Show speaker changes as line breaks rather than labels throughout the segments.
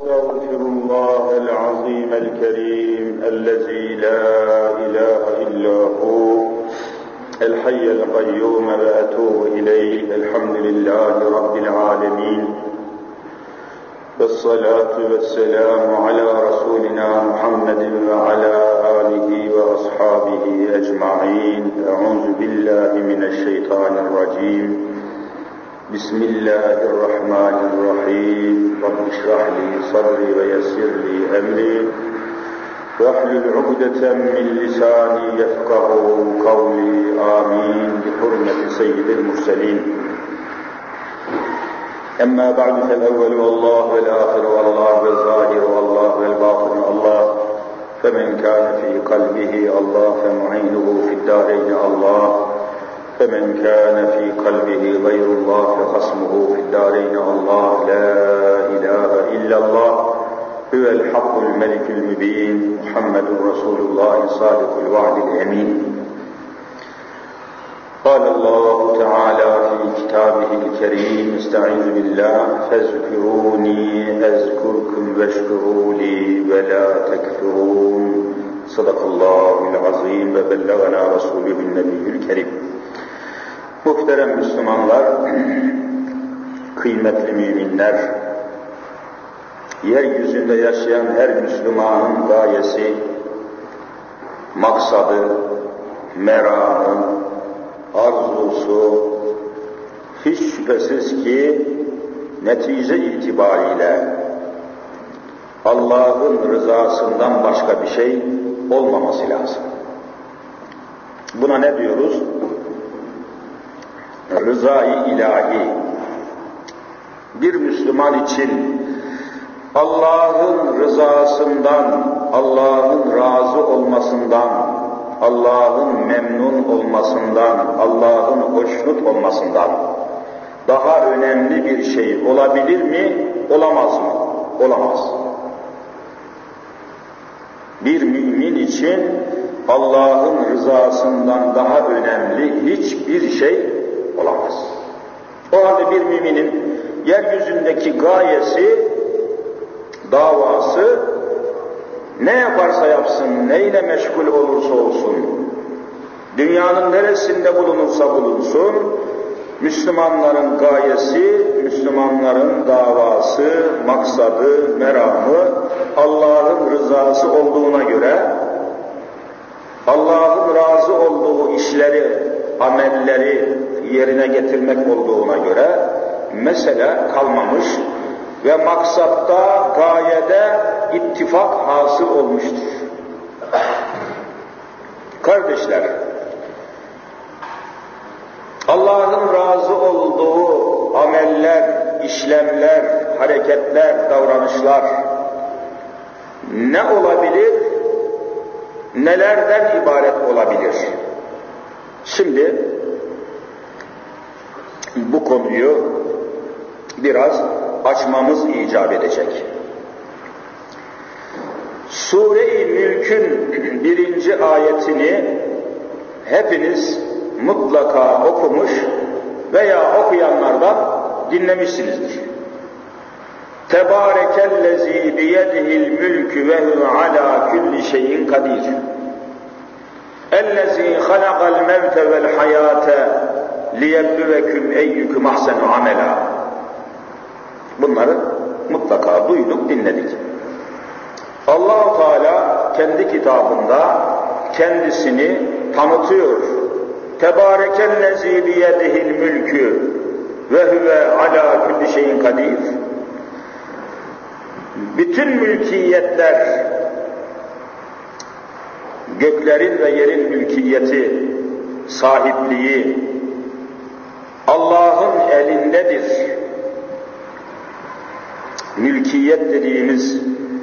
أستغفر الله العظيم الكريم الذي لا إله إلا هو الحي القيوم وأتوب إليه. الحمد لله رب العالمين والصلاة والسلام على رسولنا محمد وعلى آله وأصحابه أجمعين. أعوذ بالله من الشيطان الرجيم. بسم الله الرحمن الرحيم. رب اشرح لي صدري ويسر لي أمري واحلل عقدة من لساني يفقهوا قولي. آمين بحرمة سيد المرسلين. أما بعد فالأول والله والآخر والله والظاهر والله والباطن الله. فمن كان في قلبه الله فمعينه في الدارين الله. فمن كان في قلبه غير الله فخصمه في الدارين الله. لا إله إلا الله هو الحق الملك المبين. محمد رسول الله صادق الوعد الأمين. قال الله تعالى في كتابه الكريم. استعيذ بالله. فاذكروني أذكركم واشكروا لي ولا تكفرون. صدق الله العظيم وبلغنا رسوله النبي الكريم. Muhterem Müslümanlar, kıymetli müminler, yeryüzünde yaşayan her Müslümanın gayesi, maksadı, meramı, arzusu, hiç şüphesiz ki netice itibariyle Allah'ın rızasından başka bir şey olmaması lazım. Buna ne diyoruz? Rızayı ilahi. Bir Müslüman için Allah'ın rızasından, Allah'ın razı olmasından, Allah'ın memnun olmasından, Allah'ın hoşnut olmasından daha önemli bir şey olabilir mi? Olamaz mı? Olamaz. Bir mümin için Allah'ın rızasından daha önemli hiçbir şey olamaz. O halde bir müminin yeryüzündeki gayesi, davası, ne yaparsa yapsın, neyle meşgul olursa olsun, dünyanın neresinde bulunursa bulunsun, Müslümanların gayesi, Müslümanların davası, maksadı, meramı, Allah'ın rızası olduğuna göre, Allah'ın razı olduğu işleri, amelleri yerine getirmek olduğuna göre mesele kalmamış ve maksatta, gayede ittifak hasıl olmuştur. Kardeşler, Allah'ın razı olduğu ameller, işlemler, hareketler, davranışlar ne olabilir, nelerden ibaret olabilir? Şimdi bu konuyu biraz açmamız icap edecek. Sure-i Mülk'ün 1. ayetini hepiniz mutlaka okumuş veya okuyanlardan dinlemişsinizdir. Tebârekellezî biyedihil mülkü ve huve alâ külli şeyin kadir. Ellezî halakal mevte vel hayâte liyebluvekum eyyüküm ahsenu amela. Bunları mutlaka duyduk, dinledik. Allah-u Teala kendi kitabında kendisini tanıtıyor. Tebârekellezî biyedihil mülkü ve huve alâ külli şeyin kadir. Bütün mülkiyetler, göklerin ve yerin mülkiyeti, sahipliği Allah'ın elindedir. Mülkiyet dediğimiz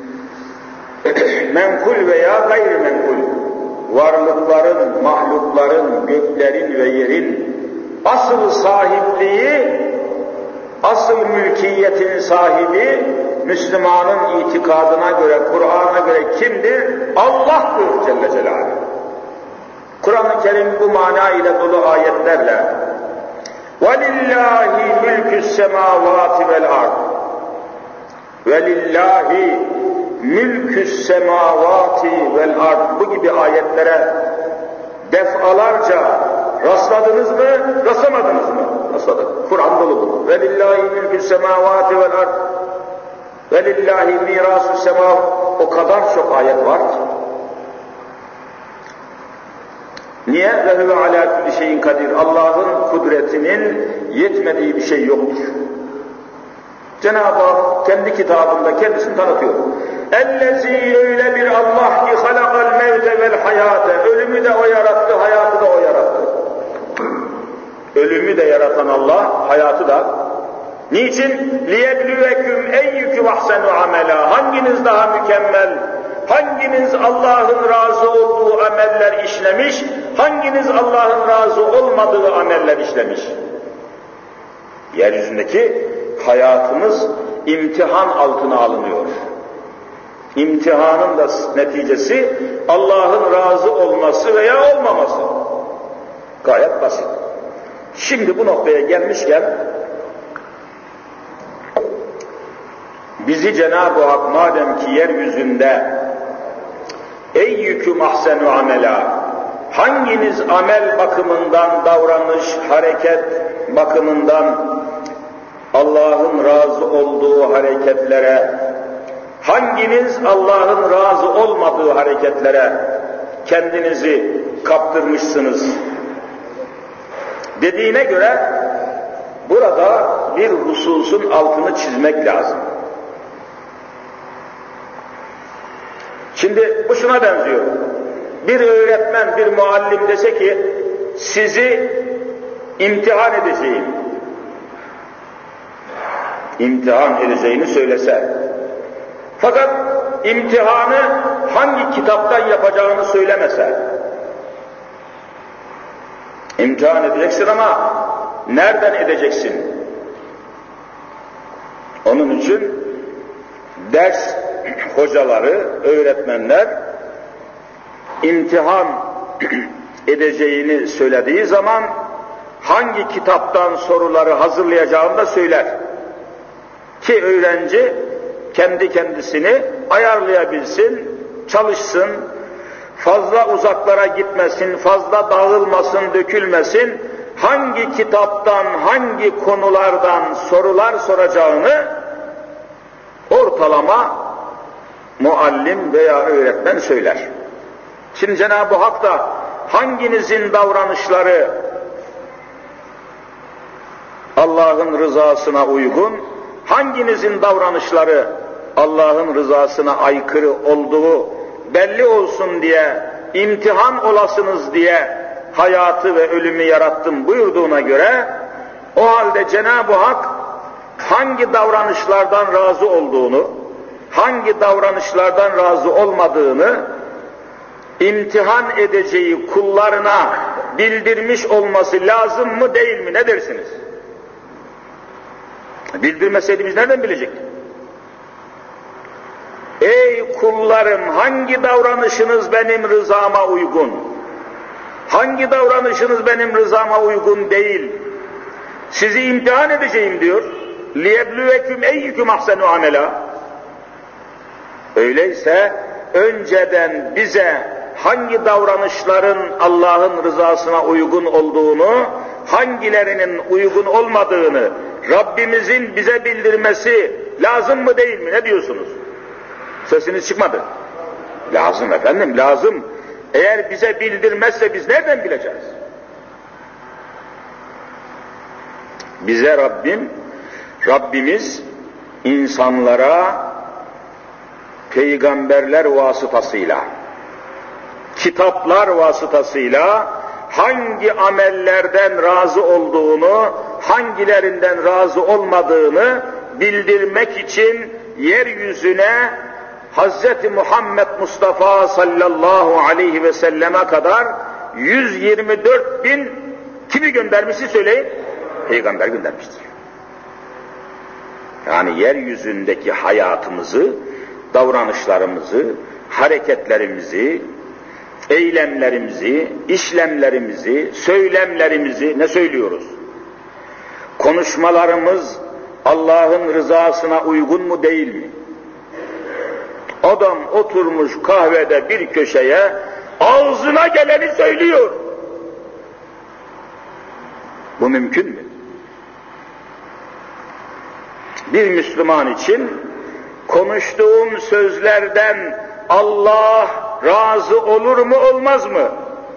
menkul veya gayrimenkul varlıkların, mahlukların, göklerin ve yerin asıl sahipliği, asıl mülkiyetin sahibi Müslümanın itikadına göre, Kur'an'a göre kimdir? Allah'tır Celle Celaluhu. Kur'an-ı Kerim bu mana ile dolu ayetlerle وَلِلَّهِ مُلْكُ السَّمَاوَاتِ وَالْاَرْضِ Velillahi mülkü's semavati vel ard. Bu gibi ayetlere defalarca rastladınız mı, rastlamadınız mı? Rastladık. Kur'an dolu bu. Velillahi mülkü's semavati vel ard. Velillahi mirasü's semav. O kadar çok ayet var ki. Niye? Ve huve alâ kulli şeyin kadir. Allah'ın kudretinin yetmediği bir şey yoktur. Cenab-ı Hak kendi kitabında kendisini tanıtıyor. Ellezî, öyle bir Allah ki halakal mevte vel hayâte. Ölümü de o yarattı, hayatı da o yarattı. Ölümü de yaratan Allah, hayatı da. Niçin? لِيَبْلُوَكُمْ اَيُّكُمْ اَحْسَنُ عَمَلًا. Hanginiz daha mükemmel, hanginiz Allah'ın razı olduğu ameller işlemiş, hanginiz Allah'ın razı olmadığı ameller işlemiş. Yeryüzündeki hayatımız imtihan altına alınıyor. İmtihanın da neticesi Allah'ın razı olması veya olmaması. Gayet basit. Şimdi bu noktaya gelmişken bizi Cenab-ı Hak madem ki yeryüzünde eyyüküm ahsenu amela, hanginiz amel bakımından, davranış, hareket bakımından Allah'ın razı olduğu hareketlere, hanginiz Allah'ın razı olmadığı hareketlere kendinizi kaptırmışsınız dediğine göre burada bir hususun altını çizmek lazım. Şimdi bu şuna benziyor. Bir öğretmen, bir muallim dese ki sizi imtihan edeceğim. İmtihan edeceğini söylese. Fakat imtihanı hangi kitaptan yapacağını söylemese. İmtihan edeceksin ama nereden edeceksin? Onun için ders hocaları, öğretmenler imtihan edeceğini söylediği zaman hangi kitaptan soruları hazırlayacağını da söyler. Ki öğrenci kendi kendisini ayarlayabilsin, çalışsın, fazla uzaklara gitmesin, fazla dağılmasın, dökülmesin, hangi kitaptan, hangi konulardan sorular soracağını ortalama muallim veya öğretmen söyler. Şimdi Cenab-ı Hak da hanginizin davranışları Allah'ın rızasına uygun, hanginizin davranışları Allah'ın rızasına aykırı olduğu belli olsun diye, imtihan olasınız diye hayatı ve ölümü yarattım buyurduğuna göre, o halde Cenab-ı Hak hangi davranışlardan razı olduğunu, hangi davranışlardan razı olmadığını imtihan edeceği kullarına bildirmiş olması lazım mı değil mi? Ne dersiniz? Bildirmeseydi biz nereden bilecektik? Ey kullarım, hangi davranışınız benim rızama uygun? Hangi davranışınız benim rızama uygun değil? Sizi imtihan edeceğim diyor. لِيَبْلُوَكُمْ اَيُّكُمْ اَحْسَنُ عَمَلًا. Öyleyse önceden bize hangi davranışların Allah'ın rızasına uygun olduğunu, hangilerinin uygun olmadığını Rabbimizin bize bildirmesi lazım mı değil mi? Ne diyorsunuz? Sesiniz çıkmadı. Lazım efendim, lazım. Eğer bize bildirmezse biz nereden bileceğiz? Bize Rabbimiz insanlara peygamberler vasıtasıyla, kitaplar vasıtasıyla hangi amellerden razı olduğunu, hangilerinden razı olmadığını bildirmek için yeryüzüne Hz. Muhammed Mustafa sallallahu aleyhi ve selleme kadar 124 bin kimi göndermişti söyleyin? Peygamber göndermiştir. Yani yeryüzündeki hayatımızı, davranışlarımızı, hareketlerimizi, eylemlerimizi, işlemlerimizi, söylemlerimizi ne söylüyoruz? Konuşmalarımız Allah'ın rızasına uygun mu değil mi? Adam oturmuş kahvede bir köşeye, ağzına geleni söylüyor. Bu mümkün mü? Bir Müslüman için konuştuğum sözlerden Allah razı olur mu olmaz mı?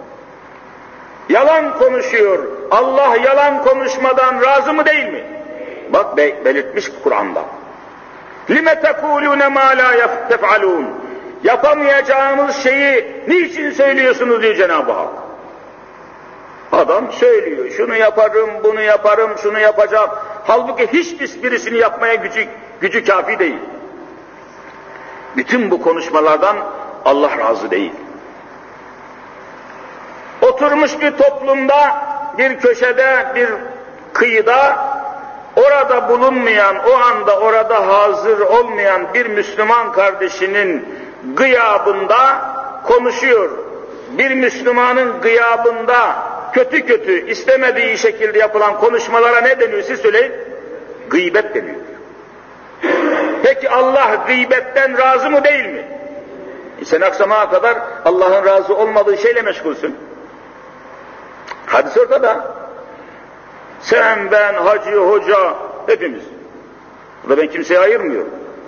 Yalan konuşuyor. Allah yalan konuşmadan razı mı değil mi? Bak belirtmiş Kur'an'da. لِمَ تَقُولُونَ مَا لَا تَفْعَلُونَ Yapamayacağınız şeyi niçin söylüyorsunuz diyor Cenab-ı Hak. Adam söylüyor, şunu yaparım, bunu yaparım, şunu yapacağım. Halbuki hiçbirisini yapmaya gücü kafi değil. Bütün bu konuşmalardan Allah razı değil. Oturmuş bir toplumda, bir köşede, bir kıyıda, orada bulunmayan, o anda orada hazır olmayan bir Müslüman kardeşinin gıyabında konuşuyor. Bir Müslümanın gıyabında kötü istemediği şekilde yapılan konuşmalara ne deniyor siz söyleyin? Gıybet deniyor. Peki Allah gıybetten razı mı değil mi? Sen akşama kadar Allah'ın razı olmadığı şeyle meşgulsün. Hadis ortada. Sen, ben, hacı, hoca, hepimiz. Burada ben kimseye ayırmıyorum.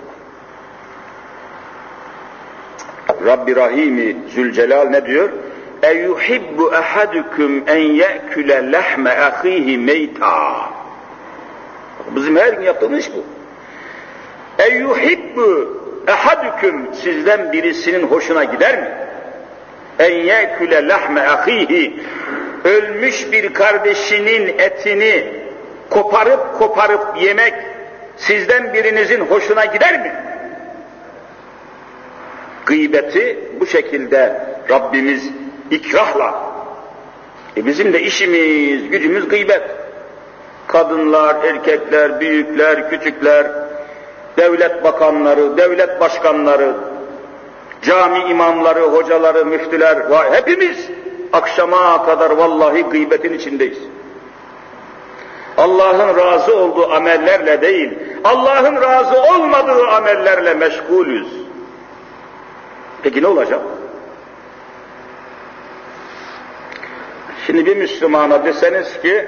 Rabbi Rahimi Zülcelal ne diyor? اَيُحِبُّ اَحَدُكُمْ اَنْ يَأْكُلَ لَحْمَ اَخِيهِ مَيْتًا Bizim her gün yaptığımız iş bu. اَيُحِبُّ اَحَدُكُمْ Sizden birisinin hoşuna gider mi? اَنْ يَأْكُلَ لَحْمَ اَخِيهِ Ölmüş bir kardeşinin etini koparıp yemek sizden birinizin hoşuna gider mi? Gıybeti bu şekilde Rabbimiz ikrahla. Bizim de işimiz, gücümüz gıybet. Kadınlar, erkekler, büyükler, küçükler, devlet bakanları, devlet başkanları, cami imamları, hocaları, müftüler, hepimiz akşama kadar vallahi gıybetin içindeyiz. Allah'ın razı olduğu amellerle değil, Allah'ın razı olmadığı amellerle meşgulüz. Peki ne olacak? Şimdi bir Müslümana deseniz ki,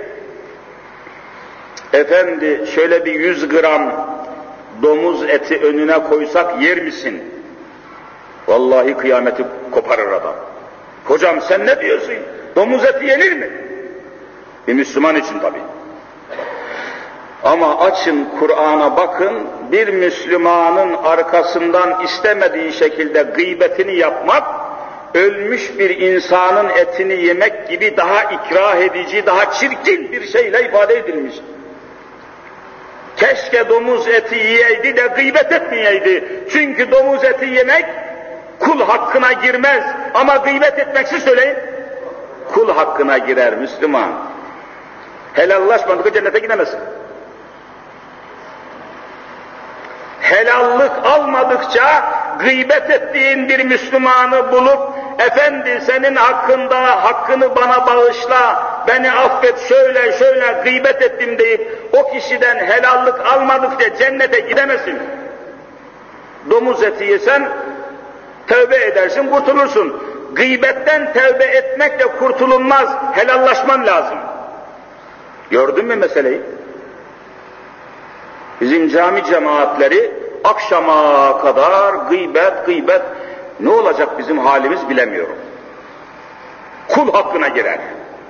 efendi şöyle bir 100 gram domuz eti önüne koysak yer misin? Vallahi kıyameti koparır adam. Hocam sen ne diyorsun? Domuz eti yenir mi? Bir Müslüman için tabii. Ama açın Kur'an'a bakın, bir Müslümanın arkasından istemediği şekilde gıybetini yapmak, ölmüş bir insanın etini yemek gibi daha ikrah edici, daha çirkin bir şeyle ifade edilmiş. Keşke domuz eti yiyeydi de gıybet etmeyeydi. Çünkü domuz eti yemek kul hakkına girmez. Ama gıybet etmeksiz söyleyin, kul hakkına girer Müslüman. Helallaşmadıkça cennete gidemezsin. Helallik almadıkça gıybet ettiğin bir Müslümanı bulup, efendi senin hakkında hakkını bana bağışla, beni affet, şöyle gıybet ettim deyip o kişiden helallik almadıkça cennete gidemezsin. Domuz eti yesen tövbe edersin, kurtulursun. Gıybetten tövbe etmekle kurtulunmaz, helallaşman lazım. Gördün mü meseleyi? Bizim cami cemaatleri akşama kadar gıybet, ne olacak bizim halimiz bilemiyorum. Kul hakkına girer.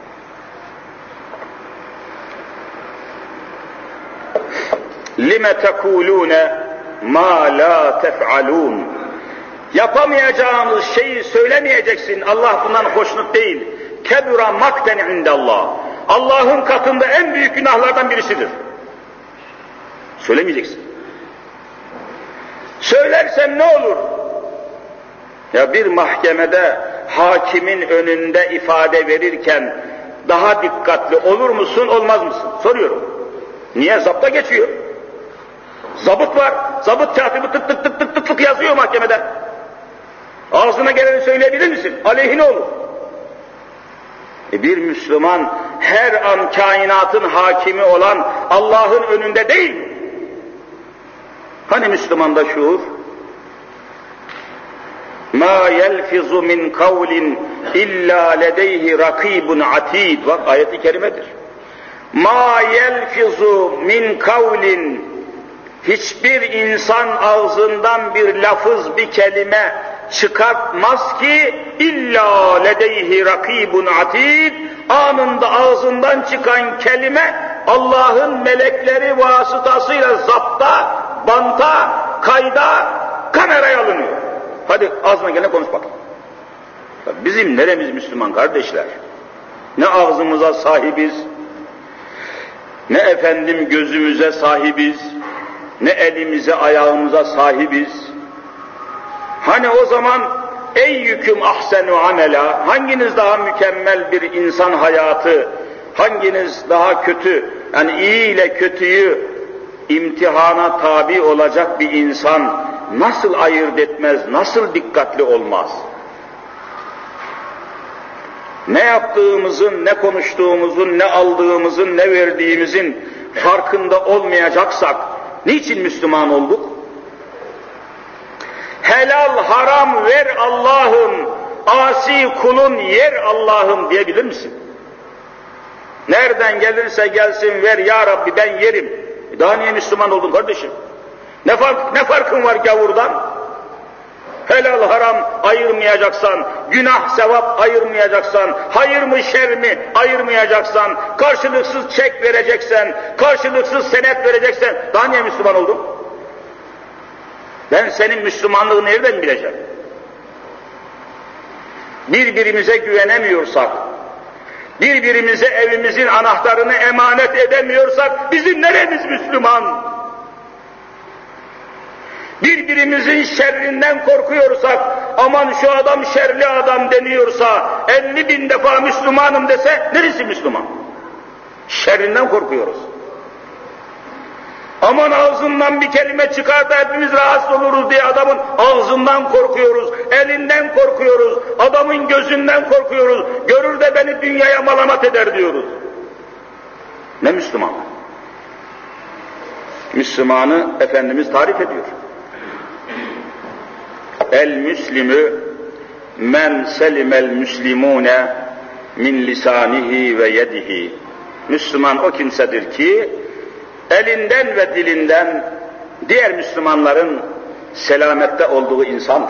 لِمَ تَقُولُونَ مَا لَا تَفْعَلُونَ Yapamayacağınız şeyi söylemeyeceksin. Allah bundan hoşnut değil. Kebura makten indallah. Allah'ın katında en büyük günahlardan birisidir. Söylemeyeceksin. Söylersen ne olur? Ya bir mahkemede hakimin önünde ifade verirken daha dikkatli olur musun, olmaz mısın? Soruyorum. Niye? Zapta geçiyor. Zabıt var. Zabıt katibi tık yazıyor mahkemede. Ağzına geleni söyleyebilir misin? Aleyhine olur. Bir Müslüman her an kainatın hakimi olan Allah'ın önünde değil mi? Hani Müslümanda şuur? مَا يَلْفِظُ مِنْ قَوْلٍ اِلَّا لَدَيْهِ رَقِيبٌ عَتِيدٌ. Bak ayet-i kerimedir. مَا يَلْفِظُ مِنْ قَوْلٍ, hiçbir insan ağzından bir lafız, bir kelime çıkartmaz ki illa ledeyhi rakibun atid, anında ağzından çıkan kelime Allah'ın melekleri vasıtasıyla zapta, banta, kayda, kameraya alınıyor. Hadi ağzına gelen konuş bakalım. Bizim neremiz Müslüman kardeşler? Ne ağzımıza sahibiz, ne efendim gözümüze sahibiz, ne elimize ayağımıza sahibiz. Hani o zaman eyyüküm ahsenu amela, hanginiz daha mükemmel bir insan hayatı, hanginiz daha kötü, yani iyi ile kötüyü imtihana tabi olacak bir insan nasıl ayırt etmez, nasıl dikkatli olmaz? Ne yaptığımızın, ne konuştuğumuzun, ne aldığımızın, ne verdiğimizin farkında olmayacaksak niçin Müslüman olduk? Helal haram ver Allah'ım, asi kulun yer Allah'ım diyebilir misin? Nereden gelirse gelsin ver ya Rabbi ben yerim. Daha niye Müslüman oldun kardeşim? Ne farkın var gavurdan? Helal haram ayırmayacaksan, günah sevap ayırmayacaksan, hayır mı şer mi ayırmayacaksan, karşılıksız çek vereceksen, karşılıksız senet vereceksen, daha niye Müslüman oldun? Ben senin Müslümanlığını nereden bileceğim? Birbirimize güvenemiyorsak, birbirimize evimizin anahtarını emanet edemiyorsak, bizim neremiz Müslüman? Birbirimizin şerrinden korkuyorsak, aman şu adam şerli adam deniyorsa, 50.000 defa Müslümanım dese, neresi Müslüman? Şerrinden korkuyoruz. Aman ağzından bir kelime çıkar da hepimiz rahatsız oluruz diye adamın ağzından korkuyoruz, elinden korkuyoruz, adamın gözünden korkuyoruz, görür de beni dünyaya malamat eder diyoruz. Ne Müslüman? Müslümanı Efendimiz tarif ediyor. El-Müslimü men selimel müslimune min lisanihi ve yedihi. Müslüman o kimsedir ki elinden ve dilinden diğer Müslümanların selamette olduğu insandır.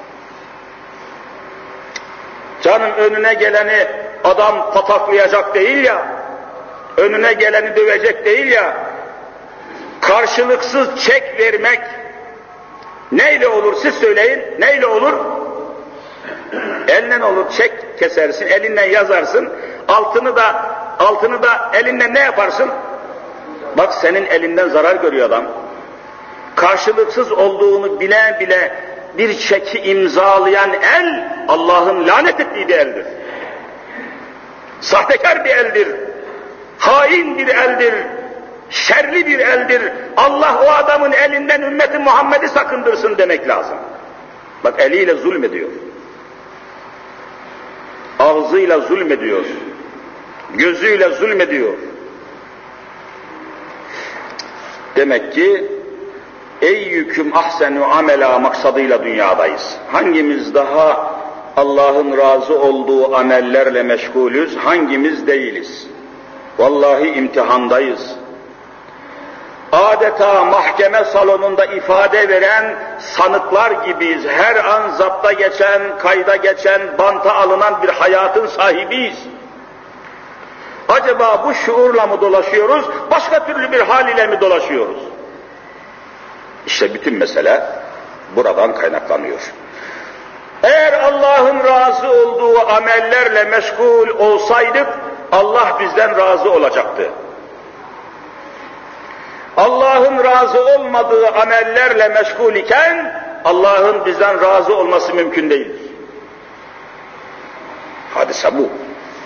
Canım önüne geleni adam pataklayacak değil ya, önüne geleni dövecek değil ya, karşılıksız çek vermek neyle olur siz söyleyin, neyle olur? Elinden olur, çek kesersin, elinden yazarsın, altını da elinden ne yaparsın? Bak senin elinden zarar görüyor adam. Karşılıksız olduğunu bile bile bir çeki imzalayan el, Allah'ın lanet ettiği bir eldir. Sahtekar bir eldir, hain bir eldir, şerli bir eldir. Allah o adamın elinden ümmeti Muhammed'i sakındırsın demek lazım. Bak eliyle zulmediyor, ağzıyla zulmediyor, gözüyle zulmediyor. Demek ki eyyüküm ahsenu amela maksadıyla dünyadayız. Hangimiz daha Allah'ın razı olduğu amellerle meşgulüz, hangimiz değiliz? Vallahi imtihandayız. Adeta mahkeme salonunda ifade veren sanıklar gibiyiz. Her an zapta geçen, kayda geçen, banta alınan bir hayatın sahibiyiz. Acaba bu şuurla mı dolaşıyoruz, başka türlü bir hal ile mi dolaşıyoruz? İşte bütün mesele buradan kaynaklanıyor. Eğer Allah'ın razı olduğu amellerle meşgul olsaydık, Allah bizden razı olacaktı. Allah'ın razı olmadığı amellerle meşgul iken, Allah'ın bizden razı olması mümkün değildir. Hadise bu.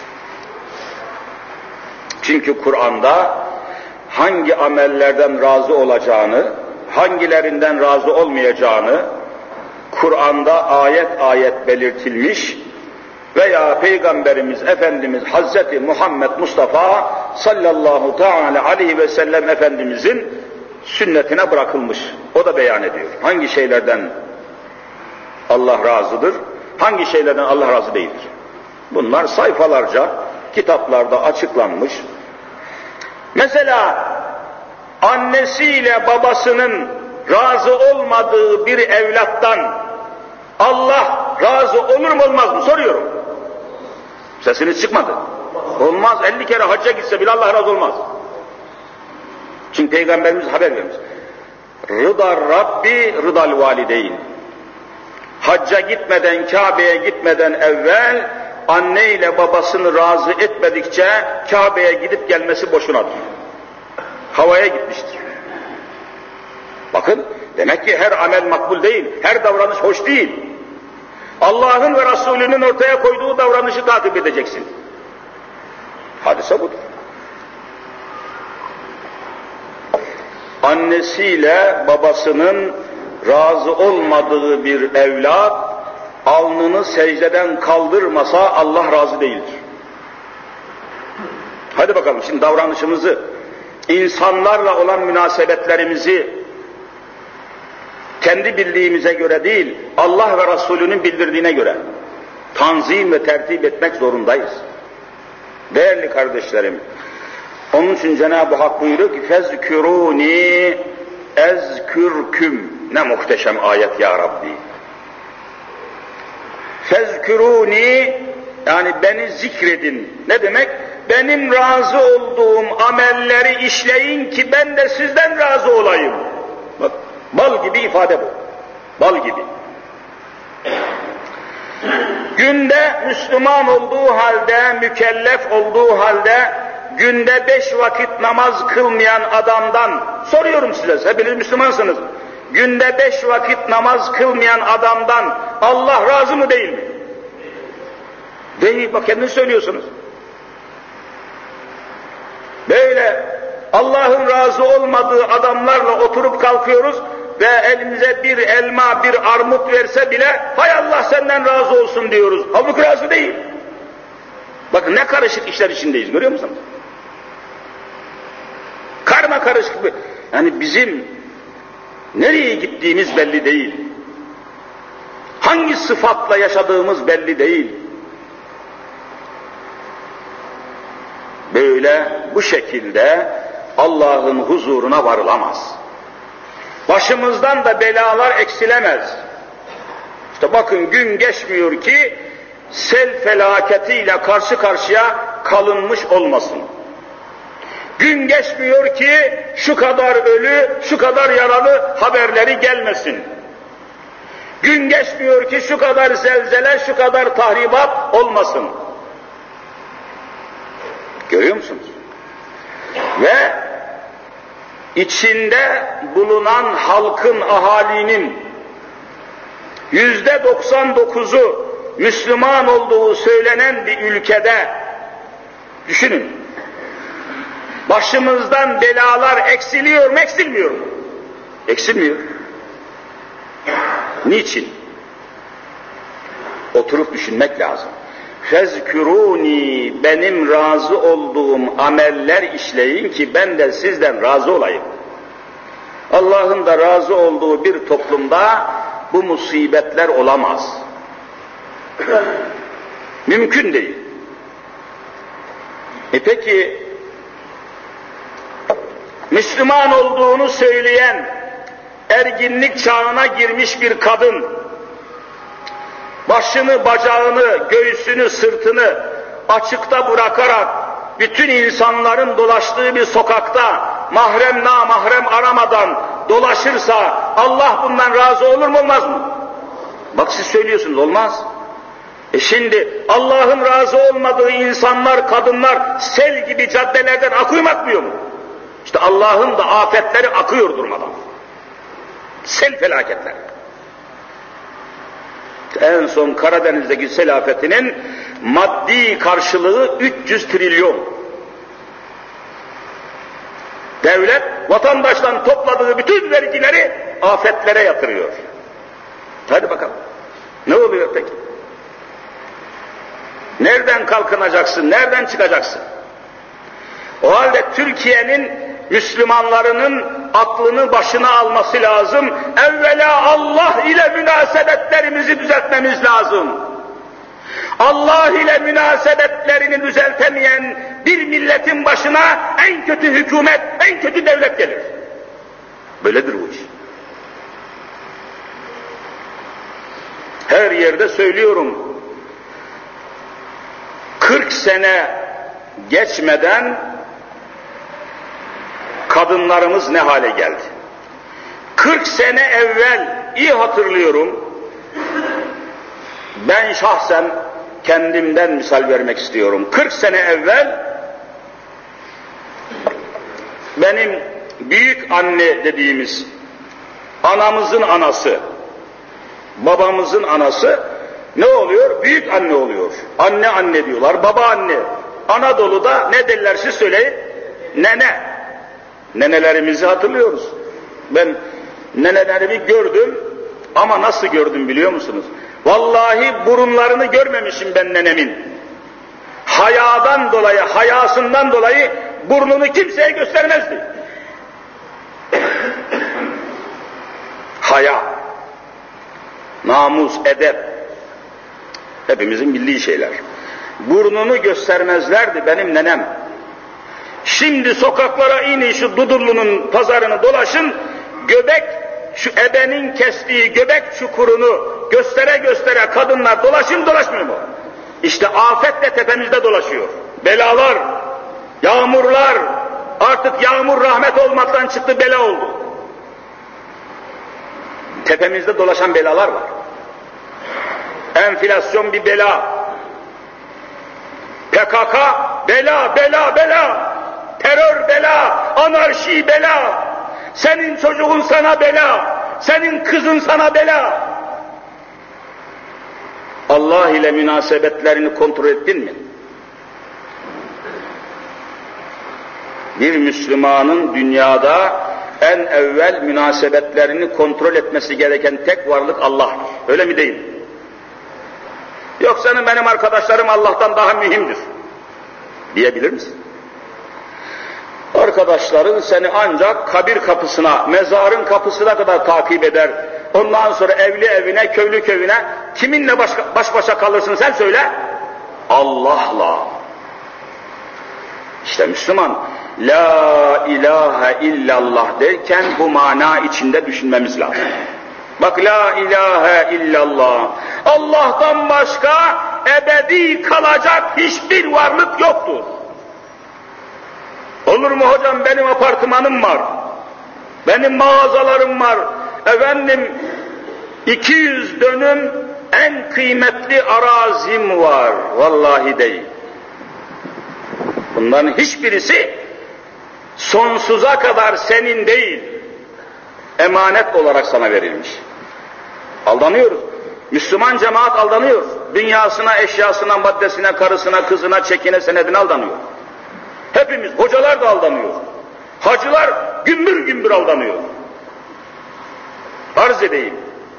Çünkü Kur'an'da hangi amellerden razı olacağını, hangilerinden razı olmayacağını Kur'an'da ayet ayet belirtilmiş veya Peygamberimiz Efendimiz Hazreti Muhammed Mustafa sallallahu teala aleyhi ve sellem Efendimizin sünnetine bırakılmış. O da beyan ediyor. Hangi şeylerden Allah razıdır, hangi şeylerden Allah razı değildir. Bunlar sayfalarca kitaplarda açıklanmış. Mesela annesiyle babasının razı olmadığı bir evlattan Allah razı olur mu olmaz mı? Soruyorum. Sesiniz çıkmadı. Olmaz. 50 kere hacca gitse bile Allah razı olmaz. Çünkü Peygamberimiz haber vermiş. Rıdar Rabbi rıdal valideyn. Hacca gitmeden, Kabe'ye gitmeden evvel anne ile babasını razı etmedikçe Kabe'ye gidip gelmesi boşunadır. Havaya gitmiştir. Bakın, demek ki her amel makbul değil, her davranış hoş değil. Allah'ın ve Resulünün ortaya koyduğu davranışı takip edeceksin. Hadise budur. Annesiyle babasının razı olmadığı bir evlat, alnını secdeden kaldırmasa Allah razı değildir. Hadi bakalım şimdi davranışımızı, insanlarla olan münasebetlerimizi kendi bildiğimize göre değil, Allah ve Resulünün bildirdiğine göre tanzim ve tertip etmek zorundayız. Değerli kardeşlerim, onun için Cenab-ı Hak buyuruyor ki fezkürûni ezkürküm. Ne muhteşem ayet ya Rabbi. Fezkürûni, yani beni zikredin. Ne demek? Benim razı olduğum amelleri işleyin ki ben de sizden razı olayım. Bak, bal gibi ifade bu. Bal gibi. Günde Müslüman olduğu halde, mükellef olduğu halde, günde 5 vakit namaz kılmayan adamdan, soruyorum size, hepiniz Müslümansınız, günde 5 vakit namaz kılmayan adamdan Allah razı mı değil mi? Değil, bak kendiniz söylüyorsunuz. Böyle Allah'ın razı olmadığı adamlarla oturup kalkıyoruz ve elimize bir elma, bir armut verse bile hay Allah senden razı olsun diyoruz. Halbuki razı değil. Bakın ne karışık işler içindeyiz, görüyor musunuz? Karma karışık bir. Yani bizim nereye gittiğimiz belli değil. Hangi sıfatla yaşadığımız belli değil. Böyle bu şekilde Allah'ın huzuruna varılamaz. Başımızdan da belalar eksilemez. İşte bakın gün geçmiyor ki sel felaketiyle karşı karşıya kalınmış olmasın. Gün geçmiyor ki şu kadar ölü, şu kadar yaralı haberleri gelmesin. Gün geçmiyor ki şu kadar zelzele, şu kadar tahribat olmasın. Görüyor musunuz? Ve içinde bulunan halkın, ahalinin %99'u Müslüman olduğu söylenen bir ülkede düşünün. Başımızdan belalar eksiliyor mu, eksilmiyor mu? Eksilmiyor. Niçin? Oturup düşünmek lazım. Fezkürûni, benim razı olduğum ameller işleyin ki ben de sizden razı olayım. Allah'ın da razı olduğu bir toplumda bu musibetler olamaz. Mümkün değil. Peki Müslüman olduğunu söyleyen erginlik çağına girmiş bir kadın başını, bacağını, göğsünü, sırtını açıkta bırakarak bütün insanların dolaştığı bir sokakta mahrem namahrem aramadan dolaşırsa Allah bundan razı olur mu olmaz mı? Bak siz söylüyorsunuz olmaz. Şimdi Allah'ın razı olmadığı insanlar, kadınlar sel gibi caddelerden akıyor mu akmıyor mu? İşte Allah'ın da afetleri akıyor durmadan. Sel felaketler. En son Karadeniz'deki sel afetinin maddi karşılığı 300 trilyon. Devlet vatandaştan topladığı bütün vergileri afetlere yatırıyor. Hadi bakalım. Ne oluyor peki? Nereden kalkınacaksın? Nereden çıkacaksın? O halde Türkiye'nin Müslümanlarının aklını başına alması lazım evvela Allah ile münasebetlerimizi düzeltmemiz lazım. Allah ile münasebetlerini düzeltemeyen bir milletin başına en kötü hükümet, en kötü devlet gelir. Böyledir bu iş. Her yerde söylüyorum. 40 sene geçmeden kadınlarımız ne hale geldi? 40 sene evvel, iyi hatırlıyorum, ben şahsen kendimden misal vermek istiyorum. 40 sene evvel benim büyük anne dediğimiz anamızın anası, babamızın anası ne oluyor? Büyük anne oluyor. Anne anne diyorlar, baba anne. Anadolu'da ne derler siz söyleyin? Nene. Nenelerimizi hatırlıyoruz. Ben nenelerimi gördüm ama nasıl gördüm biliyor musunuz? Vallahi burunlarını görmemişim ben nenemin. Hayadan dolayı, hayasından dolayı burnunu kimseye göstermezdi. Haya, namus, edep, hepimizin bildiği şeyler. Burnunu göstermezlerdi benim nenem. Şimdi sokaklara inin, şu Dudullu'nun pazarını dolaşın, göbek, şu ebenin kestiği göbek çukurunu göstere göstere kadınlar dolaşın, dolaşmıyor mu? İşte afet de tepemizde dolaşıyor. Belalar, yağmurlar, artık yağmur rahmet olmaktan çıktı, bela oldu. Tepemizde dolaşan belalar var. Enflasyon bir bela. PKK bela, bela, bela. Terör bela, anarşi bela. Senin çocuğun sana bela, senin kızın sana bela. Allah ile münasebetlerini kontrol ettin mi? Bir Müslümanın dünyada en evvel münasebetlerini kontrol etmesi gereken tek varlık Allah'tır. Öyle mi değil? Yoksa benim arkadaşlarım Allah'tan daha mühimdir diyebilir misin? Arkadaşların seni ancak kabir kapısına, mezarın kapısına kadar takip eder. Ondan sonra evli evine, köylü köyüne, kiminle baş başa kalırsın sen söyle? Allah'la. İşte Müslüman, la ilahe illallah derken bu mana içinde düşünmemiz lazım. Bak, la ilahe illallah, Allah'tan başka ebedi kalacak hiçbir varlık yoktur. Olur mu hocam, benim apartmanım var, benim mağazalarım var, efendim 200 dönüm en kıymetli arazim var. Vallahi değil. Bunların hiçbirisi sonsuza kadar senin değil, emanet olarak sana verilmiş. Aldanıyoruz. Müslüman cemaat aldanıyor. Dünyasına, eşyasına, maddesine, karısına, kızına, çekine, senedine aldanıyor. Hepimiz, hocalar da aldanıyor. Hacılar gümbür gümbür aldanıyor. Arz edeyim.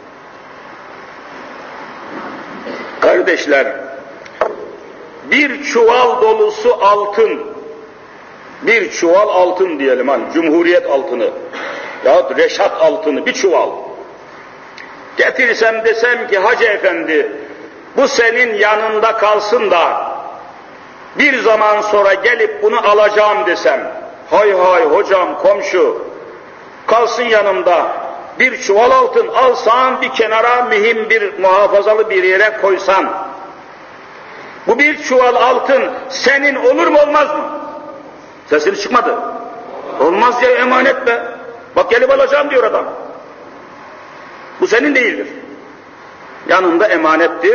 Kardeşler, bir çuval dolusu altın, bir çuval altın diyelim, hani Cumhuriyet altını yahut Reşat altını, bir çuval getirsem, desem ki Hacı Efendi bu senin yanında kalsın da bir zaman sonra gelip bunu alacağım desem, hay hay hocam, komşu, kalsın yanımda, bir çuval altın alsan, bir kenara mühim bir muhafazalı bir yere koysan, bu bir çuval altın senin olur mu olmaz mı? Sesini çıkmadı. Olmaz ya, emanet be. Bak gelip alacağım diyor adam. Bu senin değildir. Yanında emanettir.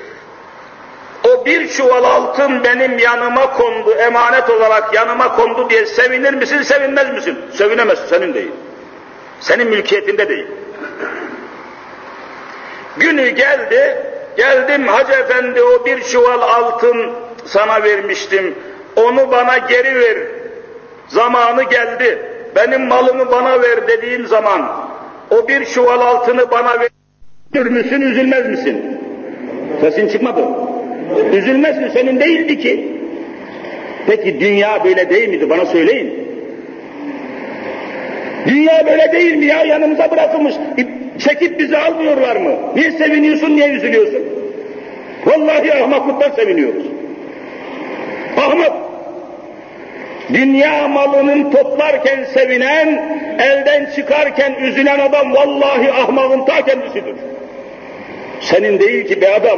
O bir çuval altın benim yanıma kondu, emanet olarak yanıma kondu diye sevinir misin, sevinmez misin? Sevinemezsin, senin değil. Senin mülkiyetinde değil. Günü geldi, geldim Hacı Efendi, o bir çuval altın sana vermiştim, onu bana geri ver. Zamanı geldi, benim malımı bana ver dediğin zaman, o bir çuval altını bana ver. Üzülür müsün, üzülmez misin? Sesin çıkmadı. Üzülmezsin, senin değildi ki. Peki dünya böyle değil miydi? Bana söyleyin.
Dünya böyle değil mi ya? Yanımıza bırakılmış. Çekip bizi almıyorlar mı? Niye seviniyorsun, niye üzülüyorsun? Vallahi ahmaklıktan seviniyoruz. Ahmak. Dünya malının toplarken sevinen, elden çıkarken üzülen adam vallahi ahmakın ta kendisidir. Senin değil ki be adam.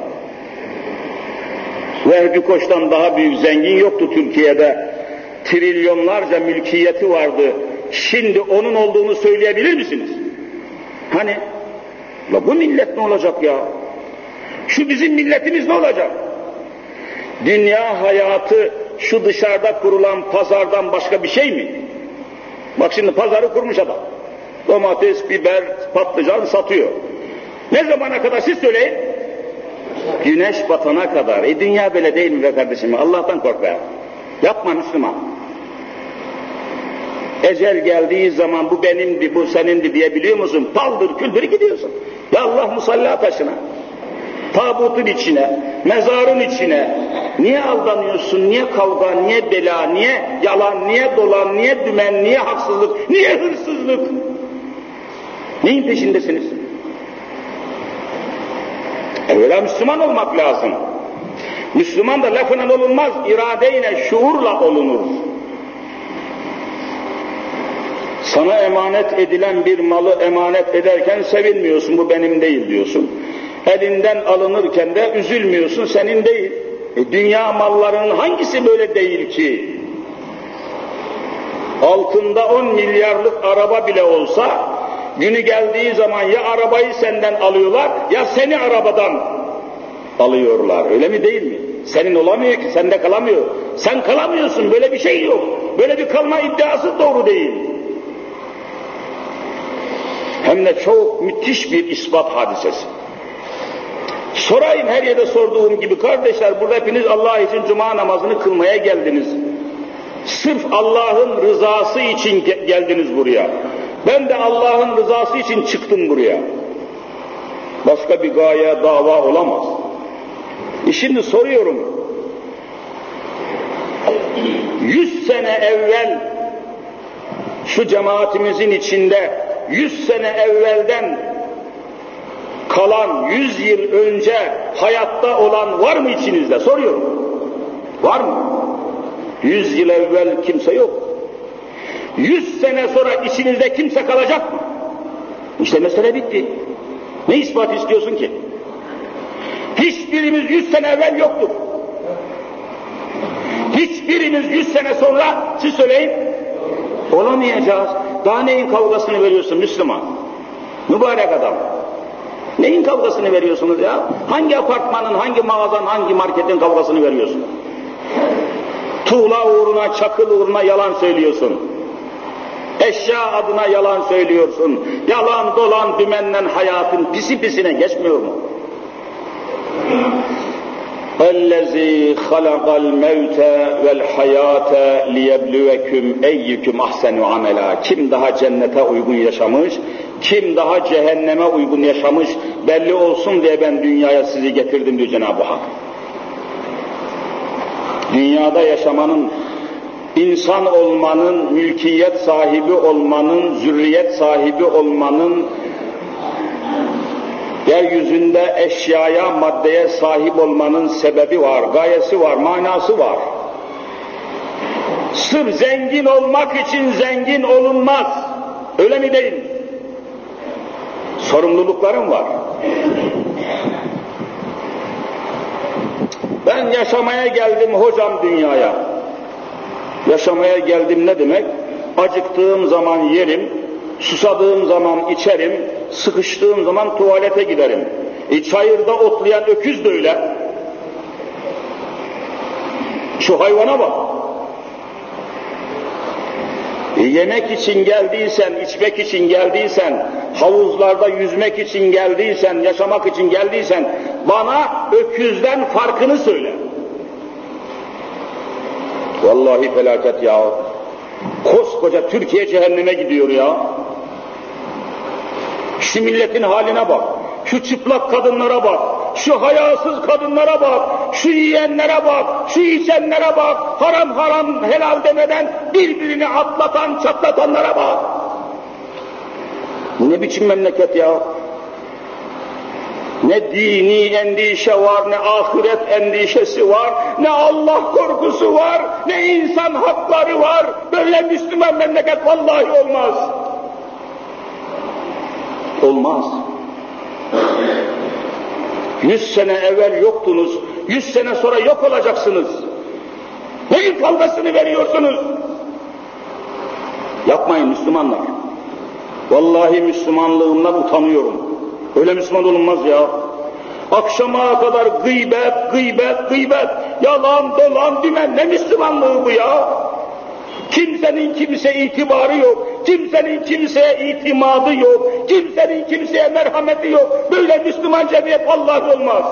Vehbi Koç'tan daha büyük zengin yoktu Türkiye'de. Trilyonlarca mülkiyeti vardı. Şimdi onun olduğunu söyleyebilir misiniz? Hani? La bu millet ne olacak ya? Şu bizim milletimiz ne olacak? Dünya hayatı şu dışarıda kurulan pazardan başka bir şey mi? Bak şimdi pazarı kurmuş adam. Domates, biber, patlıcan satıyor. Ne zamana kadar siz söyleyin? Güneş batana kadar. Dünya böyle değil mi be kardeşim? Allah'tan kork be. Yapma Müslüman. Ecel geldiği zaman bu benimdi, bu senindi diyebiliyor musun? Paldır küldür gidiyorsun. Ya Allah musalla taşına, tabutun içine, mezarın içine. Niye aldanıyorsun, niye kavga, niye bela, niye yalan, niye dolan, niye dümen, niye haksızlık, niye hırsızlık? Neyin peşindesiniz? Evvela Müslüman olmak lazım. Müslüman da lafına olunmaz, iradeyle, şuurla olunur. Sana emanet edilen bir malı emanet ederken sevinmiyorsun, bu benim değil diyorsun. Elinden alınırken de üzülmüyorsun, senin değil. Dünya mallarının hangisi böyle değil ki? Altında 10 milyarlık araba bile olsa, günü geldiği zaman ya arabayı senden alıyorlar, ya seni arabadan alıyorlar. Öyle mi değil mi? Senin olamıyor ki, sende kalamıyor. Sen kalamıyorsun, böyle bir şey yok. Böyle bir kalma iddiası doğru değil. Hem de çok müthiş bir ispat hadisesi. Sorayım, her yerde sorduğum gibi, kardeşler burada hepiniz Allah için cuma namazını kılmaya geldiniz. Sırf Allah'ın rızası için geldiniz buraya. Ben de Allah'ın rızası için çıktım buraya. Başka bir gaye, dava olamaz. Şimdi soruyorum. 100 sene evvel şu cemaatimizin içinde 100 sene evvelden kalan 100 yıl önce hayatta olan var mı içinizde? Soruyorum. Var mı? 100 yıl evvel kimse yok. 100 sene sonra içinizde kimse kalacak mı? İşte mesele bitti. Ne ispat istiyorsun ki? Hiçbirimiz 100 sene evvel yoktur. Hiçbirimiz 100 sene sonra, siz söyleyin, olamayacağız. Daha neyin kavgasını veriyorsun Müslüman? Mübarek adam. Neyin kavgasını veriyorsunuz ya? Hangi apartmanın, hangi mağazanın, hangi marketin kavgasını veriyorsun? Tuğla uğruna, çakıl uğruna yalan söylüyorsun. Eşya adına yalan söylüyorsun. Yalan dolan dümenden hayatın pisi pisine geçmiyor mu? اَلَّذ۪ي خَلَقَ الْمَوْتَ وَالْحَيَاةَ لِيَبْلُوَكُمْ اَيُّكُمْ اَحْسَنُ عَمَلًا. Kim daha cennete uygun yaşamış, kim daha cehenneme uygun yaşamış belli olsun diye ben dünyaya sizi getirdim diyor Cenab-ı Hak. Dünyada yaşamanın, insan olmanın, mülkiyet sahibi olmanın, zürriyet sahibi olmanın, yeryüzünde eşyaya, maddeye sahip olmanın sebebi var, gayesi var, manası var. Sırf zengin olmak için zengin olunmaz. Öyle mi değil? Sorumluluklarım var. Ben yaşamaya geldim hocam dünyaya. Yaşamaya geldim ne demek? Acıktığım zaman yerim, susadığım zaman içerim, sıkıştığım zaman tuvalete giderim. Çayırda otlayan öküz de öyle. Şu hayvana bak. Yemek için geldiysen, içmek için geldiysen, havuzlarda yüzmek için geldiysen, yaşamak için geldiysen, bana öküzden farkını söyle. Vallahi felaket ya. Koskoca Türkiye cehenneme gidiyor ya. Şu milletin haline bak, şu çıplak kadınlara bak, şu hayasız kadınlara bak, şu yiyenlere bak, şu içenlere bak, haram haram helal demeden birbirini atlatan, çatlatanlara bak. Bu ne biçim memleket ya? Ne dini endişe var, ne ahiret endişesi var, ne Allah korkusu var, ne insan hakları var. Böyle Müslüman memleket vallahi olmaz. Olmaz. 100 sene evvel yoktunuz, 100 sene sonra yok olacaksınız. Neyin kavgasını veriyorsunuz? Yapmayın Müslümanlar. Vallahi Müslümanlığımdan utanıyorum. Öyle Müslüman olunmaz ya. Akşama kadar gıybet, gıybet, gıybet, yalan, dolan, dümen, ne Müslümanlığı bu ya? Kimsenin kimseye itibarı yok, kimsenin kimseye itimadı yok, kimsenin kimseye merhameti yok. Böyle Müslüman cemiyet vallahi olmaz.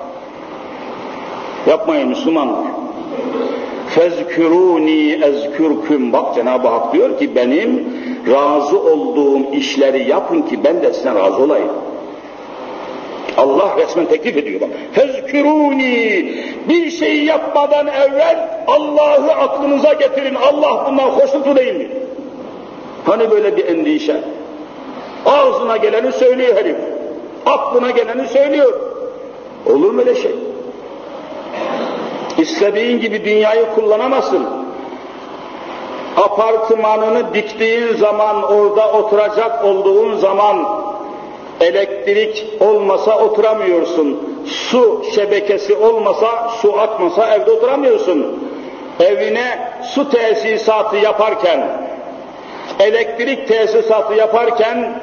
Yapmayın Müslümanlar. Fezkürûni ezkürküm. Bak Cenab-ı Hak diyor ki benim razı olduğum işleri yapın ki ben de size razı olayım. Allah resmen teklif ediyor bak. Fezkürûni. Bir şeyi yapmadan evvel Allah'ı aklınıza getirin. Allah bundan hoşnut değil mi? Hani böyle bir endişe? Ağzına geleni söylüyor herif. Aklına geleni söylüyor. Olur mu öyle şey? İstediğin gibi dünyayı kullanamazsın. Apartmanını diktiğin zaman, orada oturacak olduğun zaman elektrik olmasa oturamıyorsun. Su şebekesi olmasa, su akmasa evde oturamıyorsun. Evine su tesisatı yaparken, elektrik tesisatı yaparken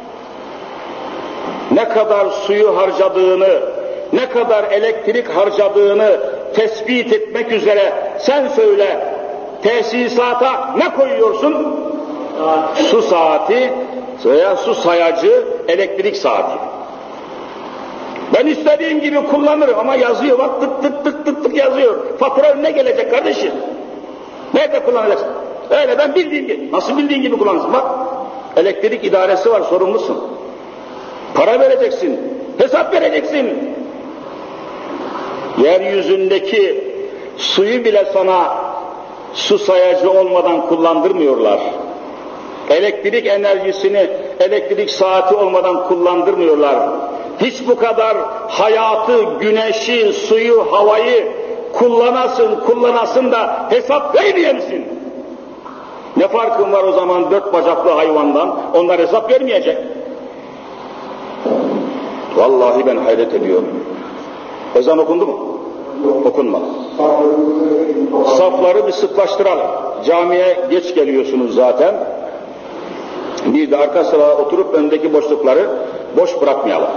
ne kadar suyu harcadığını, ne kadar elektrik harcadığını tespit etmek üzere sen söyle, tesisata ne koyuyorsun? Su saati veya su sayacı, elektrik saati. Ben istediğim gibi kullanırım ama yazıyor bak, tık tık tık tık tık yazıyor. Fatura önüne gelecek kardeşim. Nerede kullanacaksın? Öyle ben bildiğim gibi. Nasıl bildiğin gibi kullanırsın? Bak, elektrik idaresi var, sorumlusun. Para vereceksin, hesap vereceksin. Yeryüzündeki suyu bile sana su sayacı olmadan kullandırmıyorlar. Elektrik enerjisini elektrik saati olmadan kullandırmıyorlar. Hiç bu kadar hayatı, güneşi, suyu, havayı kullanasın da hesap vermeyesin. Ne farkın var o zaman 4 bacaklı hayvandan? Onlar hesap vermeyecek. Vallahi ben hayret ediyorum. Ezan okundu mu? Okunmadı. Safları bir sıklaştıralım. Camiye geç geliyorsunuz zaten. Bir de arka sıraya oturup öndeki boşlukları boş bırakmayalım.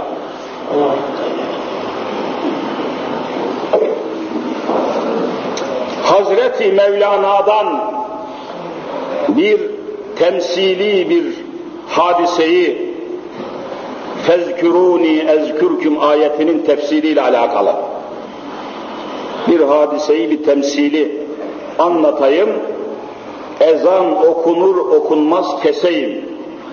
Hazreti Mevlana'dan bir temsili bir hadiseyi fezkürûni ezkürküm ayetinin tefsiriyle alakalı bir hadiseyi, bir temsili anlatayım. Ezan okunur okunmaz keseyim.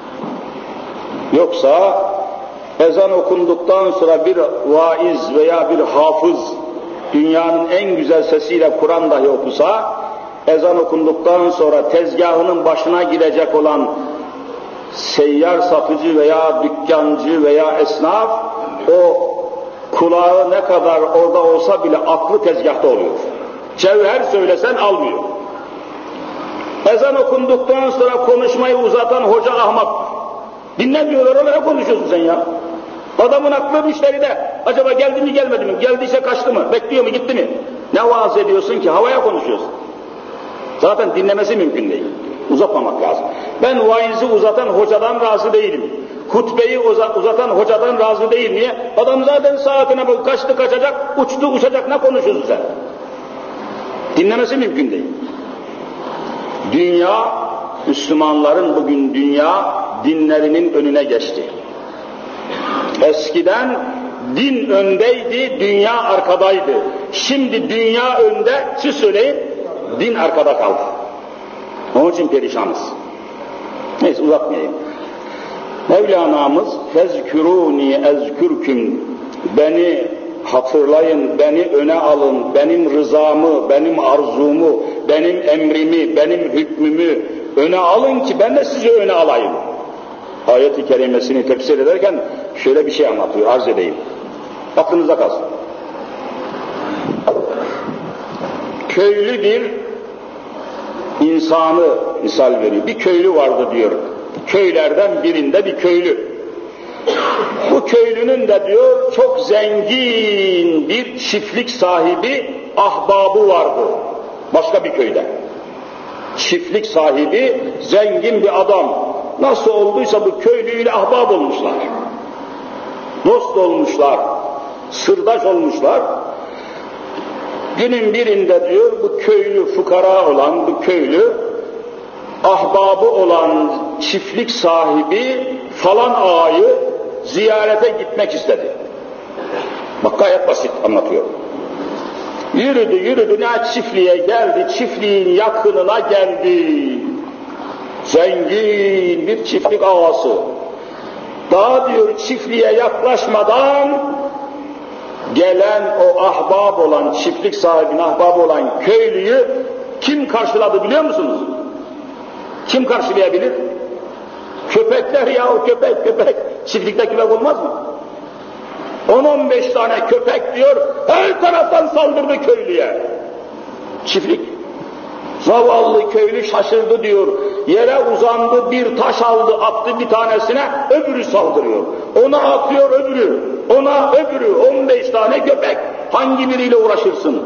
Yoksa ezan okunduktan sonra bir vaiz veya bir hafız dünyanın en güzel sesiyle Kur'an dahi okusa, ezan okunduktan sonra tezgahının başına girecek olan seyyar satıcı veya dükkancı veya esnaf, o kulağı ne kadar orada olsa bile aklı tezgahta oluyor. Cevher söylesen almıyor. Ezan okunduktan sonra konuşmayı uzatan hoca ahmak. Dinlemiyorlar, oraya konuşuyorsun sen ya. Adamın aklı müşteride. Acaba geldi mi gelmedi mi? Geldiyse kaçtı mı? Bekliyor mu gitti mi? Ne vaaz ediyorsun ki? Havaya konuşuyorsun. Zaten dinlemesi mümkün değil. Uzatmamak lazım. Ben vaizi uzatan hocadan razı değilim. Hutbeyi uzatan hocadan razı değil. Niye? Adam zaten saatine bak, kaçtı kaçacak, uçtu uçacak, ne konuşuyorsun sen? Dinlemesi mümkün değil. Dünya, Müslümanların bugün dünya dinlerinin önüne geçti. Eskiden din öndeydi, dünya arkadaydı. Şimdi dünya önde, siz söyleyin, din arkada kaldı. Onun için perişanız. Neyse uzatmayayım. Mevlana'mız fezkürûni ezkürküm, beni hatırlayın, beni öne alın, benim rızamı, benim arzumu, benim emrimi, benim hükmümü öne alın ki ben de sizi öne alayım. ayet-i kerimesini tefsir ederken şöyle bir şey anlatıyor, arz edeyim. Aklınızda kalsın. Köylü bir insanı misal veriyor. Bir köylü vardı diyor. Köylerden birinde bir köylü. Bu köylünün de diyor çok zengin bir çiftlik sahibi ahbabı vardı. Başka bir köyde. Çiftlik sahibi zengin bir adam. Nasıl olduysa bu köylüyle ahbap olmuşlar. Dost olmuşlar. Sırdaş olmuşlar. Günün birinde diyor bu köylü fukara olan bu köylü ahbabı olan çiftlik sahibi falan ağayı ziyarete gitmek istedi. Bak gayet basit anlatıyor. Yürüdü ne çiftliğe geldi, çiftliğin yakınına geldi. Zengin bir çiftlik ağası. Daha diyor çiftliğe yaklaşmadan gelen o ahbab olan, çiftlik sahibinin ahbabı olan köylüyü kim karşıladı biliyor musunuz? Kim karşılayabilir? Köpekler yahu köpek. Çiftlikte köpek olmaz mı? 10-15 tane köpek diyor, her taraftan saldırdı köylüye. Çiftlik. Zavallı köylü şaşırdı diyor. Yere uzandı, bir taş aldı, attı bir tanesine, öbürü saldırıyor. Ona atıyor öbürü, ona öbürü, 15 tane köpek. Hangi biriyle uğraşırsın?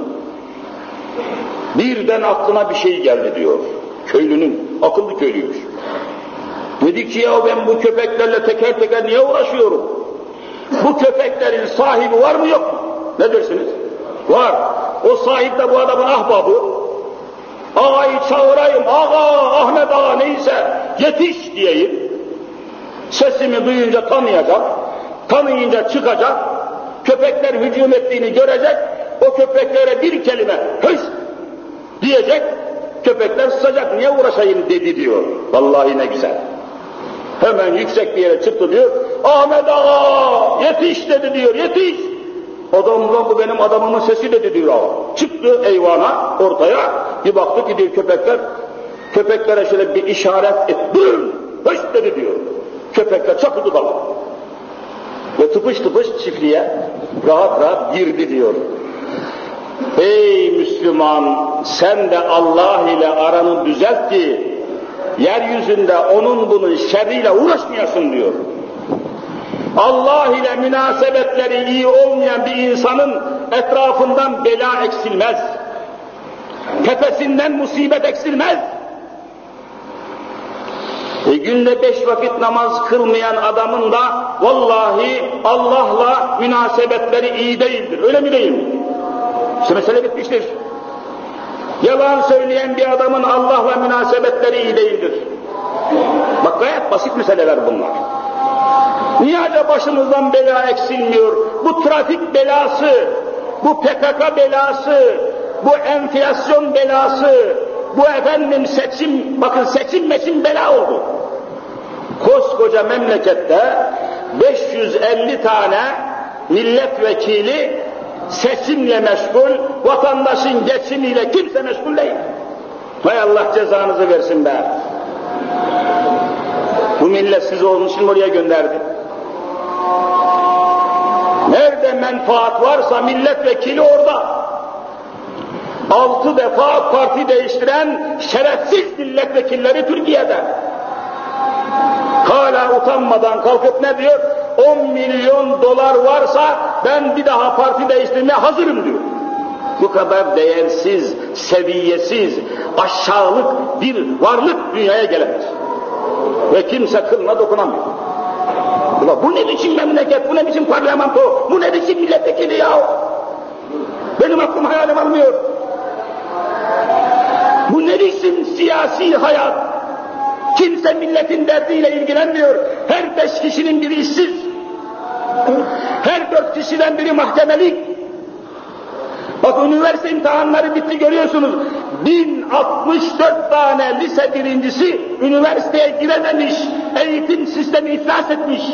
Birden aklına bir şey geldi diyor. Köylünün, akıllı köylüymüş. Dedi ki ya ben bu köpeklerle teker teker niye uğraşıyorum? Bu köpeklerin sahibi var mı yok mu? Ne dersiniz? Var. O sahip de bu adamın ahbabı. Ağayı çağırayım, ağa, Ahmet ağa neyse yetiş diyeyim. Sesimi duyunca tanıyacak, tanıyınca çıkacak, köpekler hücum ettiğini görecek, o köpeklere bir kelime hış diyecek, köpekler susacak, niye uğraşayım dedi diyor. Vallahi ne güzel. Hemen yüksek bir yere çıktı diyor, Ahmet ağa yetiş dedi diyor, yetiş. Adamdan bu benim adamımın sesi dedi diyor ağa. Çıktı eyvana ortaya, bir baktı ki diyor köpeklere şöyle bir işaret et, durun, hış dedi diyor. Köpekler çakıldı dala. Ve tıpış çiftliğe rahat girdi diyor. Ey Müslüman, sen de Allah ile aranı düzelt ki, yeryüzünde onun bunun şerriyle uğraşmayasın diyor. Allah ile münasebetleri iyi olmayan bir insanın etrafından bela eksilmez. Tepesinden musibet eksilmez. Günde 5 vakit namaz kılmayan adamın da vallahi Allah'la münasebetleri iyi değildir. Öyle mi değil mi? İşte mesele bitmiştir. Yalan söyleyen bir adamın Allah'la münasebetleri iyi değildir. Bak gayet basit meseleler bunlar. Niye acaba başımızdan bela eksilmiyor? Bu trafik belası, bu PKK belası, bu enflasyon belası, bu efendim seçim, bakın seçim bela oldu. Koskoca memlekette 550 tane milletvekili seçimle meşgul, vatandaşın geçimiyle kimse meşgul değil. Hay Allah cezanızı versin be. Bu millet sizi onun için oraya gönderdi. Nerede menfaat varsa milletvekili orada. 6 defa parti değiştiren şerefsiz milletvekilleri Türkiye'de. Hala utanmadan kalkıp ne diyor? 10 milyon dolar varsa ben bir daha parti değiştirmeye hazırım diyor. Bu kadar değersiz, seviyesiz, aşağılık bir varlık dünyaya gelemez. Ve kimse kılına dokunamıyor. Ulan bu ne biçim memleket, bu ne biçim parlamento, bu ne biçim milletvekili ya? Benim aklım hayalim almıyor. Bu ne biçim siyasi hayat? Kimse milletin derdiyle ilgilenmiyor. Her 5 kişinin biri işsiz. Her 4 kişiden biri mahkemelik. Bak üniversite imtihanları bitti görüyorsunuz. 1064 tane lise birincisi üniversiteye girememiş. Eğitim sistemi iflas etmiş.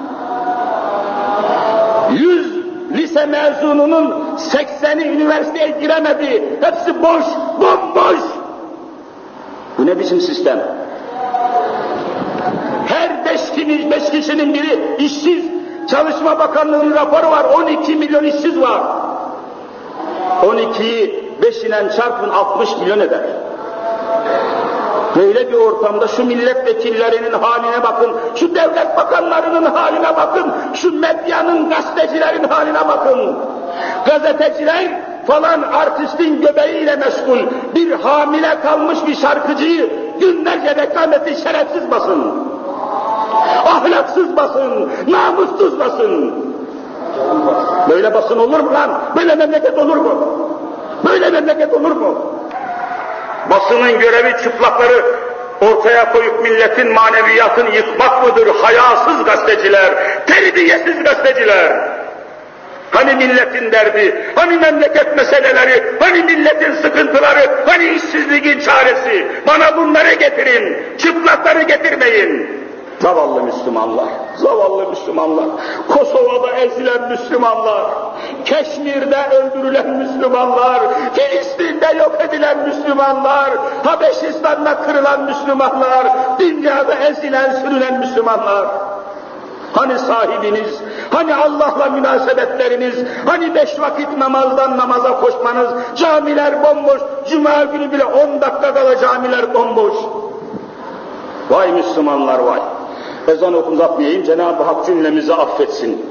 100 lise mezununun 80'i üniversiteye giremedi. Hepsi boş, bomboş. Bu ne bizim sistem? Her 5 5 kişinin biri işsiz. Çalışma Bakanlığı'nın raporu var, 12 milyon işsiz var. 12'yi 5 ile çarpın 60 milyon eder. Böyle bir ortamda şu milletvekillerinin haline bakın, şu devlet bakanlarının haline bakın, şu medyanın, gazetecilerin haline bakın. Gazeteciler falan artistin göbeğiyle meşgul, bir hamile kalmış bir şarkıcıyı günlerce reklam etti, şerefsiz basın. Ahlaksız basın, namussuz basın. Böyle basın olur mu lan? Böyle memleket olur mu? Böyle memleket olur mu? Basının görevi çıplakları ortaya koyup milletin maneviyatını yıkmak mıdır? Hayasız gazeteciler, terbiyesiz gazeteciler. Hani milletin derdi, hani memleket meseleleri, hani milletin sıkıntıları, hani işsizliğin çaresi? Bana bunları getirin, çıplakları getirmeyin. Zavallı Müslümanlar, zavallı Müslümanlar, Kosova'da ezilen Müslümanlar, Keşmir'de öldürülen Müslümanlar, Filistin'de yok edilen Müslümanlar, Habeşistan'da kırılan Müslümanlar, dünyada ezilen, sürülen Müslümanlar. Hani sahibiniz, hani Allah'la münasebetleriniz, hani 5 vakit namazdan namaza koşmanız, camiler bomboş, cuma günü bile 10 dakika kala camiler bomboş. Vay Müslümanlar vay! Ezan uzatmayayım, Cenab-ı Hak cümlemizi affetsin.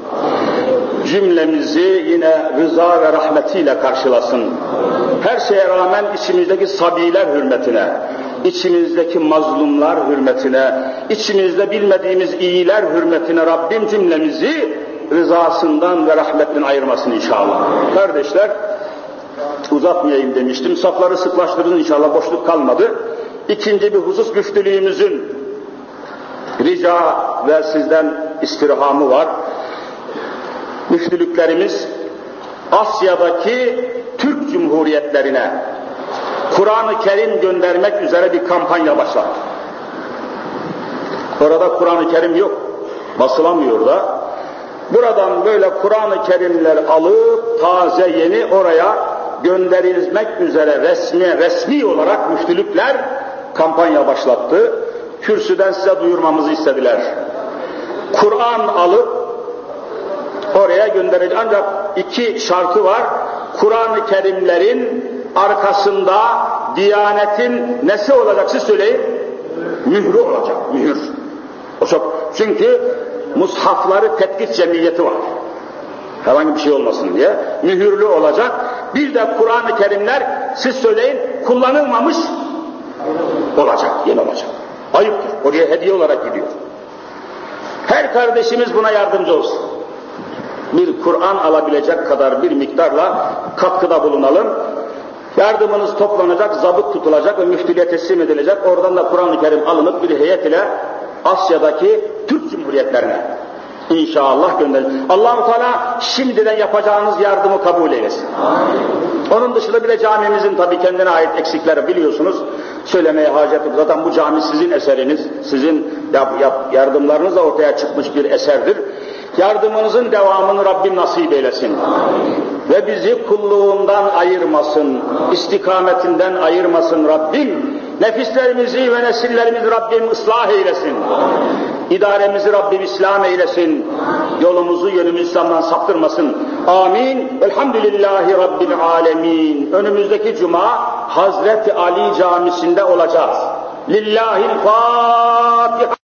Cümlemizi yine rıza ve rahmetiyle karşılasın. Her şeye rağmen içimizdeki sabiler hürmetine, içimizdeki mazlumlar hürmetine, içimizde bilmediğimiz iyiler hürmetine Rabbim cümlemizi rızasından ve rahmetinden ayırmasın inşallah. Kardeşler, uzatmayayım demiştim, safları sıklaştırın inşallah, boşluk kalmadı. İkinci bir husus, müftülüğümüzün rica ve sizden istirhamı var. Müftülüklerimiz Asya'daki Türk Cumhuriyetlerine Kur'an-ı Kerim göndermek üzere bir kampanya başlattı. Orada Kur'an-ı Kerim yok, basılamıyor da. Buradan böyle Kur'an-ı Kerimler alıp taze yeni oraya gönderilmek üzere resmi olarak müftülükler kampanya başlattı. Kürsüden size duyurmamızı istediler. Kur'an alıp oraya gönderecek. Ancak 2 şartı var. Kur'an-ı Kerimlerin arkasında Diyanet'in nesi olacak siz söyleyin? Mührü olacak, mühür. O çok. Çünkü mushafları tetkik cemiyeti var. Herhangi bir şey olmasın diye. Mühürlü olacak. Bir de Kur'an-ı Kerimler siz söyleyin kullanılmamış olacak, yeni olacak. Ayıptır. Oraya hediye olarak gidiyor. Her kardeşimiz buna yardımcı olsun. Bir Kur'an alabilecek kadar bir miktarla katkıda bulunalım. Yardımınız toplanacak, zabıt tutulacak ve müftülüğe teslim edilecek. Oradan da Kur'an-ı Kerim alınıp bir heyet ile Asya'daki Türk Cumhuriyetlerine İnşallah gönderin. Allah-u Teala şimdiden yapacağınız yardımı kabul eylesin. Onun dışında bir de camimizin tabii kendine ait eksikleri biliyorsunuz. Söylemeye hacet yok. Zaten bu cami sizin eseriniz. Sizin yardımlarınızla ortaya çıkmış bir eserdir. Yardımınızın devamını Rabbim nasip eylesin. Ve bizi kulluğundan ayırmasın. İstikametinden ayırmasın Rabbim. Nefislerimizi ve nesillerimizi Rabbim ıslah eylesin. İdaremizi Rabbim İslam eylesin. Yolumuzu yönümüzü İslam'dan saptırmasın. Amin. Elhamdülillahi Rabbil alemin. Önümüzdeki cuma Hazreti Ali Camisi'nde olacağız. Lillahil Fatiha.